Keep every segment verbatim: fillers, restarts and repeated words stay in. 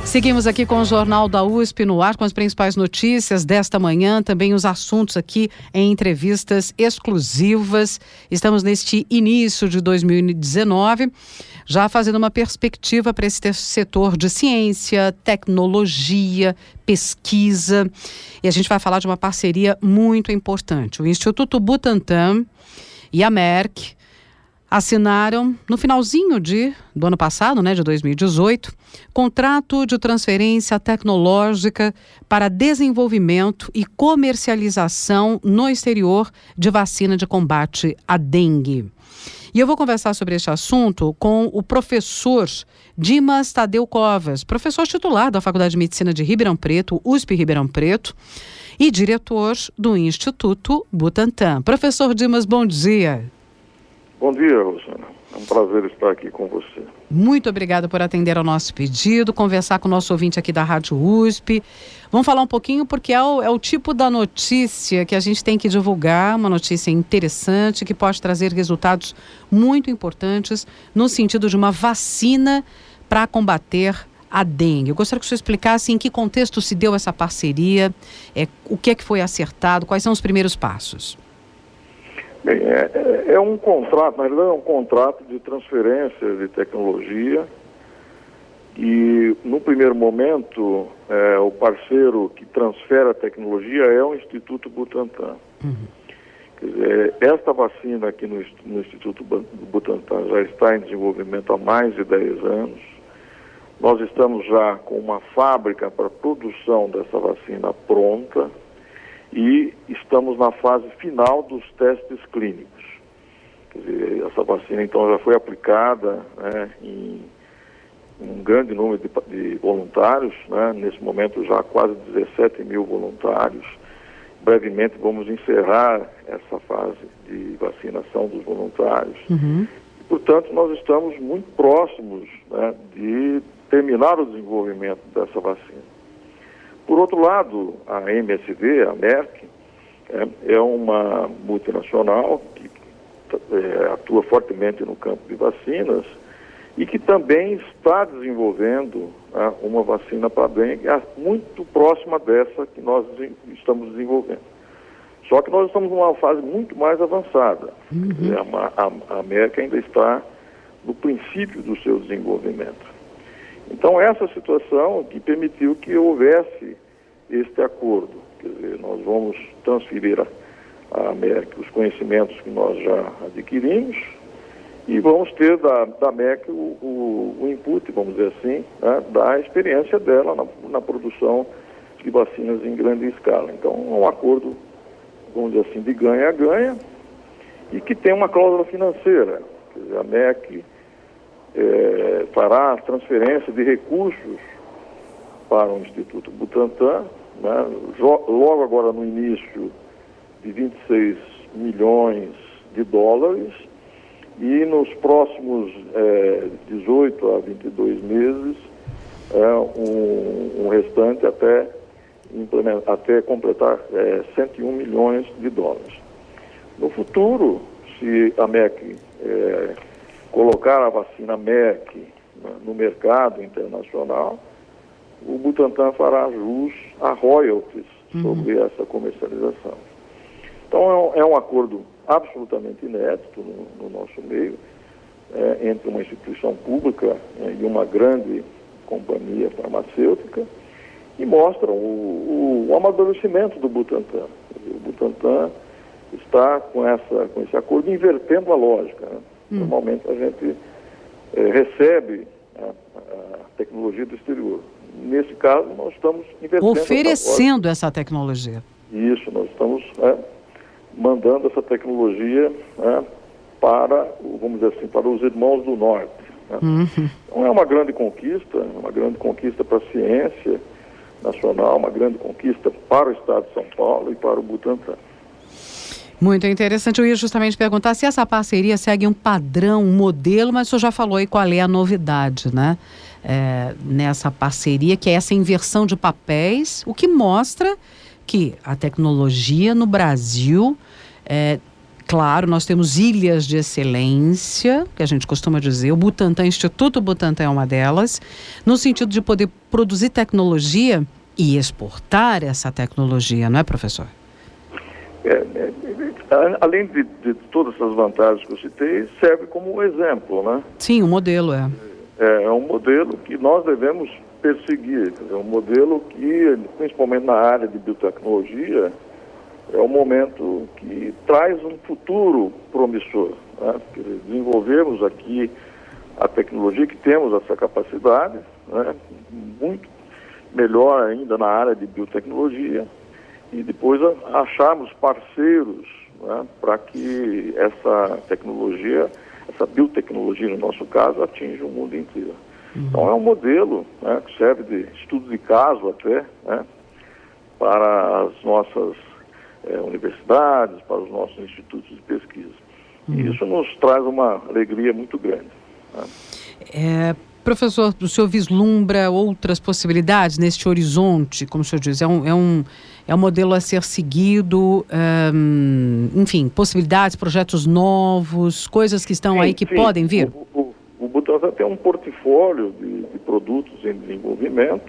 Seguimos aqui com o Jornal da U S P no ar, com as principais notícias desta manhã, também os assuntos aqui em entrevistas exclusivas. Estamos neste início de dois mil e dezenove, já fazendo uma perspectiva para esse setor de ciência, tecnologia, pesquisa. E a gente vai falar de uma parceria muito importante. O Instituto Butantan e a Merck assinaram, no finalzinho de, do ano passado, né, de dois mil e dezoito, contrato de transferência tecnológica para desenvolvimento e comercialização no exterior de vacina de combate à dengue. E eu vou conversar sobre este assunto com o professor Dimas Tadeu Covas, professor titular da Faculdade de Medicina de Ribeirão Preto, U S P Ribeirão Preto, e diretor do Instituto Butantan. Professor Dimas, bom dia. Bom dia, Luciana. É um prazer estar aqui com você. Muito obrigada por atender ao nosso pedido, conversar com o nosso ouvinte aqui da Rádio U S P. Vamos falar um pouquinho porque é o, é o tipo da notícia que a gente tem que divulgar, uma notícia interessante que pode trazer resultados muito importantes no sentido de uma vacina para combater a dengue. Eu gostaria que o senhor explicasse em que contexto se deu essa parceria, é, o que é que foi acertado, quais são os primeiros passos. Bem, é, é um contrato, na realidade é um contrato de transferência de tecnologia e, no primeiro momento, é, o parceiro que transfere a tecnologia é o Instituto Butantan. Uhum. Quer dizer, esta vacina aqui no, no Instituto Butantan já está em desenvolvimento há mais de dez anos. Nós estamos já com uma fábrica para produção dessa vacina pronta e estamos na fase final dos testes clínicos. Quer dizer, essa vacina então já foi aplicada, né, em um grande número de, de voluntários, né, nesse momento já quase dezessete mil voluntários. Brevemente vamos encerrar essa fase de vacinação dos voluntários. Uhum. E, portanto, nós estamos muito próximos, né, de terminar o desenvolvimento dessa vacina. Por outro lado, a M S D, a Merck, é, é uma multinacional que é, atua fortemente no campo de vacinas e que também está desenvolvendo, né, uma vacina para dengue muito próxima dessa que nós estamos desenvolvendo. Só que nós estamos numa fase muito mais avançada. Uhum. A, a, a Merck ainda está no princípio do seu desenvolvimento. Então, essa situação que permitiu que houvesse este acordo. Quer dizer, nós vamos transferir à Merck os conhecimentos que nós já adquirimos e vamos ter da, da Merck o, o, o input, vamos dizer assim, né, da experiência dela na, na produção de vacinas em grande escala. Então, é um acordo, vamos dizer assim, de ganha-ganha e que tem uma cláusula financeira. Quer dizer, a Merck É, fará a transferência de recursos para o Instituto Butantan, né, logo agora no início de vinte e seis milhões de dólares e nos próximos é, dezoito a vinte e dois meses é, um, um restante até, até completar é, cento e um milhões de dólares. No futuro, se a Merck é, colocar a vacina Merck, né, no mercado internacional, o Butantan fará jus a royalties sobre uhum. essa comercialização. Então é um, é um acordo absolutamente inédito no, no nosso meio, é, entre uma instituição pública, é, e uma grande companhia farmacêutica, e mostra o, o, o amadurecimento do Butantan. O Butantan está com, essa, com esse acordo invertendo a lógica, né? Hum. Normalmente a gente é, recebe a, a tecnologia do exterior. Nesse caso, nós estamos invertendo oferecendo essa, essa tecnologia. Isso, nós estamos é, mandando essa tecnologia é, para, vamos dizer assim, para os irmãos do norte. Né? Uhum. Então é uma grande conquista, uma grande conquista para a ciência nacional, uma grande conquista para o Estado de São Paulo e para o Butantan. Muito interessante. Eu ia justamente perguntar se essa parceria segue um padrão, um modelo, mas o senhor já falou aí qual é a novidade, né? É, nessa parceria, que é essa inversão de papéis, o que mostra que a tecnologia no Brasil é, Claro, nós temos ilhas de excelência, que a gente costuma dizer, o Butantan, Instituto Butantan é uma delas, no sentido de poder produzir tecnologia e exportar essa tecnologia, não é, professor? É, é, além de, de todas essas vantagens que eu citei, serve como um exemplo, né? Sim, um modelo, é. É, é um modelo que nós devemos perseguir, é um modelo que, principalmente na área de biotecnologia, é um momento que traz um futuro promissor, né? Quer dizer, desenvolvemos aqui a tecnologia, que temos essa capacidade, né? Muito melhor ainda na área de biotecnologia, e depois acharmos parceiros, né, para que essa tecnologia, essa biotecnologia, no nosso caso, atinja o mundo inteiro. Uhum. Então é um modelo, né, que serve de estudo de caso até, né, para as nossas é, universidades, para os nossos institutos de pesquisa. Uhum. E isso nos traz uma alegria muito grande. Né? É... Professor, o senhor vislumbra outras possibilidades neste horizonte, como o senhor diz, é um, é um, é um modelo a ser seguido, um, enfim, possibilidades, projetos novos, coisas que estão sim, aí que sim. podem vir? O, o, o Butantan tem um portfólio de, de produtos em desenvolvimento,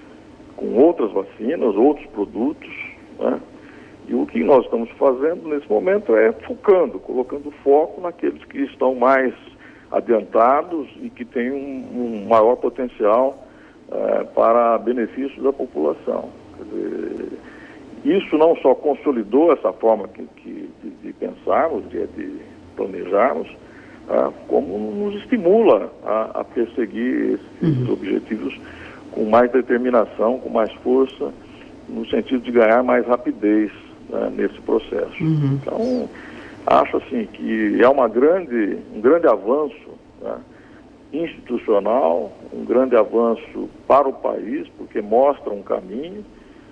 com outras vacinas, outros produtos, né? E o que nós estamos fazendo nesse momento é focando, colocando foco naqueles que estão mais adiantados e que têm um, um maior potencial uh, para benefício da população. Quer dizer, isso não só consolidou essa forma que, que, de, de pensarmos, de, de planejarmos, uh, como nos estimula a, a perseguir esses uhum. objetivos com mais determinação, com mais força, no sentido de ganhar mais rapidez, né, nesse processo. Uhum. Então, acho assim que é uma grande, um grande avanço, né, institucional, um grande avanço para o país, porque mostra um caminho,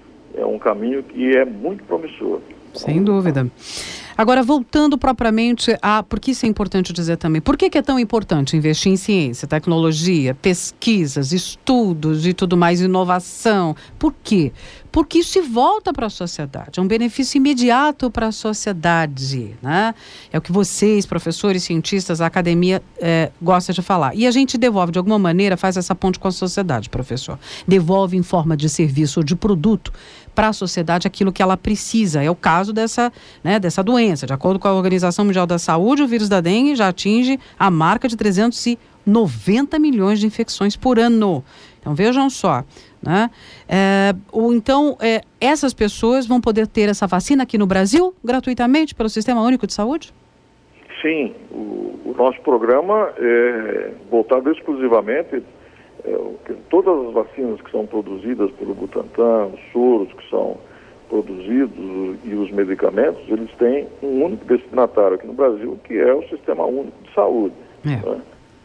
é um caminho que é muito promissor. Sem dúvida. Agora, voltando propriamente a... Por que isso é importante dizer também? Por que que é tão importante investir em ciência, tecnologia, pesquisas, estudos e tudo mais, inovação? Por quê? Porque isso se volta para a sociedade, é um benefício imediato para a sociedade, né? É o que vocês, professores, cientistas, a academia é, gosta de falar. E a gente devolve, de alguma maneira, faz essa ponte com a sociedade, professor. Devolve em forma de serviço ou de produto para a sociedade aquilo que ela precisa. É o caso dessa, né, dessa doença. De acordo com a Organização Mundial da Saúde, o vírus da dengue já atinge a marca de trezentos e noventa milhões de infecções por ano. Então, vejam só, né? É, ou então, é, essas pessoas vão poder ter essa vacina aqui no Brasil, gratuitamente, pelo Sistema Único de Saúde? Sim, o, o nosso programa é voltado exclusivamente... É, todas as vacinas que são produzidas pelo Butantan, os soros que são produzidos e os medicamentos, eles têm um único destinatário aqui no Brasil, que é o Sistema Único de Saúde. É. Né?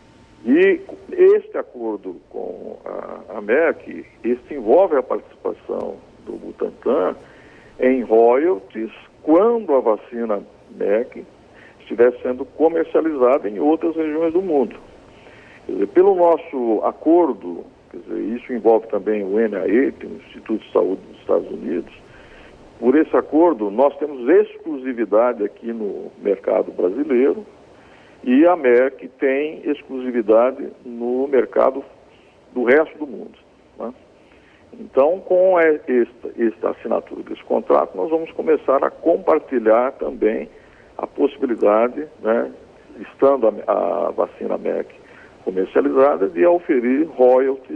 E este acordo com a, a Merck, este envolve a participação do Butantan em royalties quando a vacina Merck estiver sendo comercializada em outras regiões do mundo. Quer dizer, pelo nosso acordo, quer dizer, isso envolve também o N I H, o Instituto de Saúde dos Estados Unidos. Por esse acordo, nós temos exclusividade aqui no mercado brasileiro e a Merck tem exclusividade no mercado do resto do mundo. Né? Então, com esta, esta assinatura desse contrato, nós vamos começar a compartilhar também a possibilidade, né, estando a, a vacina Merck comercializada, de oferir royalties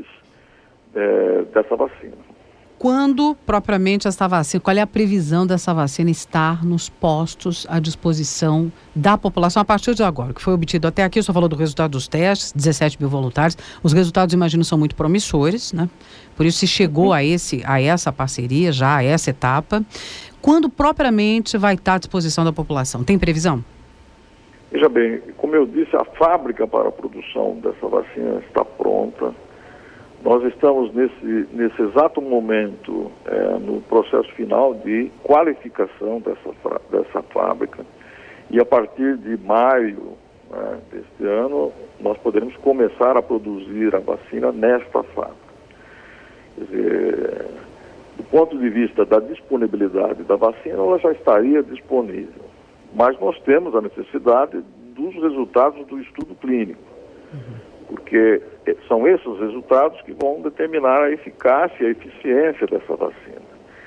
é, dessa vacina. Quando, propriamente, essa vacina, qual é a previsão dessa vacina estar nos postos à disposição da população a partir de agora? O que foi obtido até aqui, o senhor falou do resultado dos testes, dezessete mil voluntários. Os resultados, imagino, são muito promissores, né? Por isso se chegou a, esse, a essa parceria, já a essa etapa. Quando, propriamente, vai estar à disposição da população? Tem previsão? Veja bem, como eu disse, a fábrica para a produção dessa vacina está pronta. Nós estamos nesse, nesse exato momento é, no processo final de qualificação dessa, dessa fábrica. E a partir de maio, né, deste ano, nós poderemos começar a produzir a vacina nesta fábrica. Quer dizer, do ponto de vista da disponibilidade da vacina, ela já estaria disponível. mas nós temos a necessidade dos resultados do estudo clínico, uhum. porque são esses resultados que vão determinar a eficácia e a eficiência dessa vacina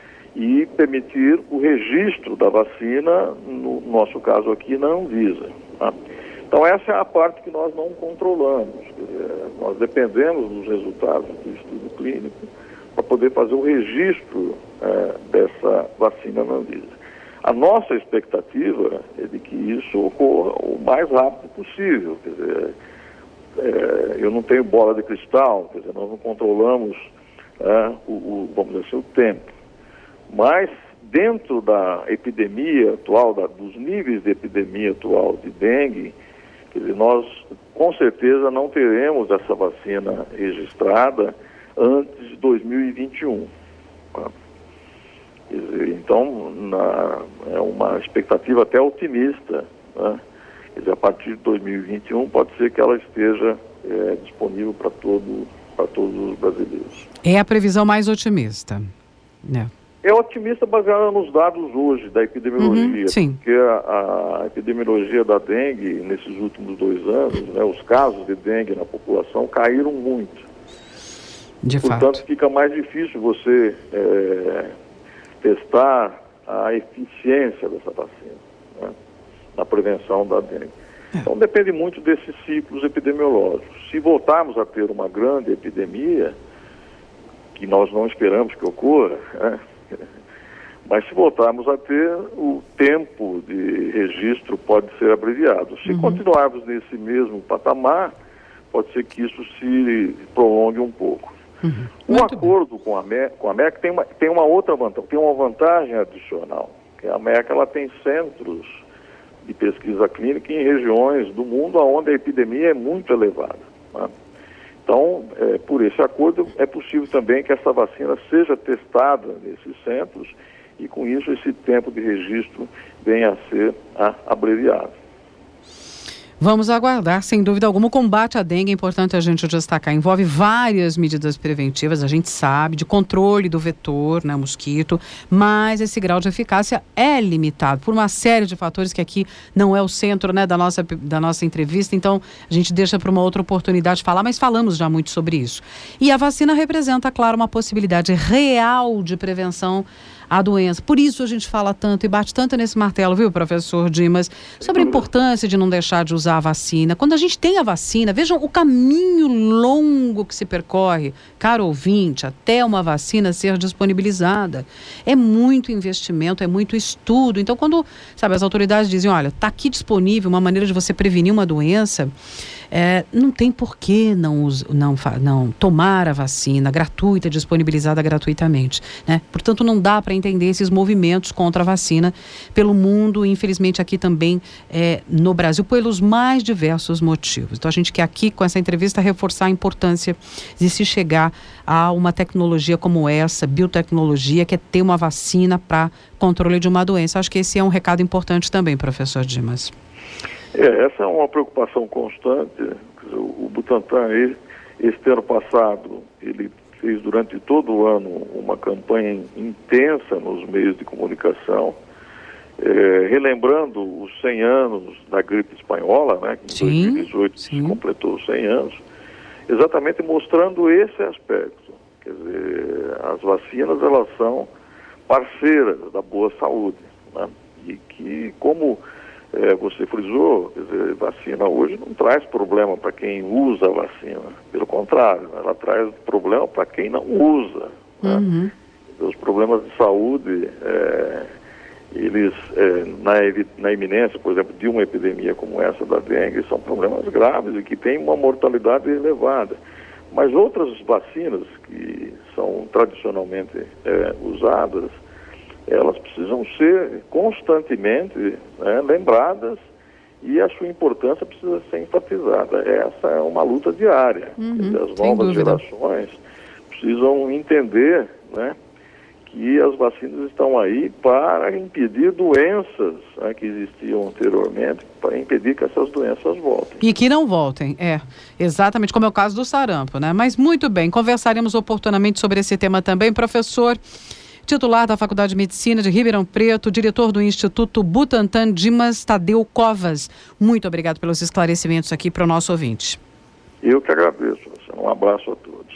e permitir o registro da vacina, no nosso caso aqui, na Anvisa. Tá? Então essa é a parte que nós não controlamos. Quer dizer, nós dependemos dos resultados do estudo clínico para poder fazer o registro é, dessa vacina na Anvisa. A nossa expectativa é de que isso ocorra o mais rápido possível. Quer dizer, é, eu não tenho bola de cristal, quer dizer, nós não controlamos é, o, o, vamos dizer assim, o tempo. Mas dentro da epidemia atual, da, dos níveis de epidemia atual de dengue, quer dizer, nós com certeza não teremos essa vacina registrada antes de dois mil e vinte e um. Tá? Quer dizer, então, na, é uma expectativa até otimista. Né? Quer dizer, a partir de dois mil e vinte e um pode ser que ela esteja é, disponível para todo, para todos os brasileiros. É a previsão mais otimista, né? É otimista baseada nos dados hoje da epidemiologia, uhum, sim. porque a, a epidemiologia da dengue nesses últimos dois anos, né, os casos de dengue na população caíram muito. De Portanto, fato. fica mais difícil você é, testar a eficiência dessa vacina, né, na prevenção da dengue. É. Então depende muito desses ciclos epidemiológicos. Se voltarmos a ter uma grande epidemia, que nós não esperamos que ocorra, né, mas se voltarmos a ter, o tempo de registro pode ser abreviado. Se uhum. continuarmos nesse mesmo patamar, pode ser que isso se prolongue um pouco. Uhum. Um Muito acordo bem. com a Merck, com a Merck tem uma, tem uma outra vantagem, tem uma vantagem adicional, que a Merck ela tem centros de pesquisa clínica em regiões do mundo onde a epidemia é muito elevada. Né? Então, é, por esse acordo, é possível também que essa vacina seja testada nesses centros e, com isso, esse tempo de registro venha a ser a, abreviado. Vamos aguardar, sem dúvida alguma. O combate à dengue, é importante a gente destacar, envolve várias medidas preventivas, a gente sabe, de controle do vetor, né, mosquito, mas esse grau de eficácia é limitado por uma série de fatores que aqui não é o centro, né, da nossa, da nossa entrevista, então a gente deixa para uma outra oportunidade de falar, mas falamos já muito sobre isso. E a vacina representa, claro, uma possibilidade real de prevenção à doença. Por isso a gente fala tanto e bate tanto nesse martelo, viu, professor Dimas, sobre a importância de não deixar de usar a vacina. Quando a gente tem a vacina, vejam o caminho longo que se percorre, caro ouvinte, até uma vacina ser disponibilizada. É muito investimento, é muito estudo. Então, quando, sabe, as autoridades dizem, olha, está aqui disponível uma maneira de você prevenir uma doença, É, não tem por que não, não, não tomar a vacina gratuita, disponibilizada gratuitamente, né? Portanto, não dá para entender esses movimentos contra a vacina pelo mundo, infelizmente aqui também é, no Brasil, pelos mais diversos motivos. Então, a gente quer aqui, com essa entrevista, reforçar a importância de se chegar a uma tecnologia como essa, biotecnologia, que é ter uma vacina para controle de uma doença. Acho que esse é um recado importante também, professor Dimas. É, essa é uma preocupação constante. O Butantan, ele, este ano passado, ele fez durante todo o ano uma campanha intensa nos meios de comunicação, é, relembrando os cem anos da gripe espanhola, né, que em dois mil e dezoito se completou cem anos, exatamente mostrando esse aspecto. Quer dizer, as vacinas, elas são parceiras da boa saúde, né, e que, como É, você frisou, quer dizer, vacina hoje não traz problema para quem usa a vacina. Pelo contrário, ela traz problema para quem não usa. Uhum. Né? Os problemas de saúde, é, eles, é, na, na iminência, por exemplo, de uma epidemia como essa da dengue, são problemas graves e que têm uma mortalidade elevada. Mas outras vacinas que são tradicionalmente é, usadas, elas precisam ser constantemente, né, lembradas, e a sua importância precisa ser enfatizada. Essa é uma luta diária. Uhum, dizer, as novas gerações precisam entender, né, que as vacinas estão aí para impedir doenças, né, que existiam anteriormente, para impedir que essas doenças voltem. E que não voltem, é. Exatamente, como é o caso do sarampo, né? Mas muito bem, conversaremos oportunamente sobre esse tema também. Professor titular da Faculdade de Medicina de Ribeirão Preto, diretor do Instituto Butantan, Dimas Tadeu Covas. Muito obrigado pelos esclarecimentos aqui para o nosso ouvinte. Eu que agradeço. Um abraço a todos.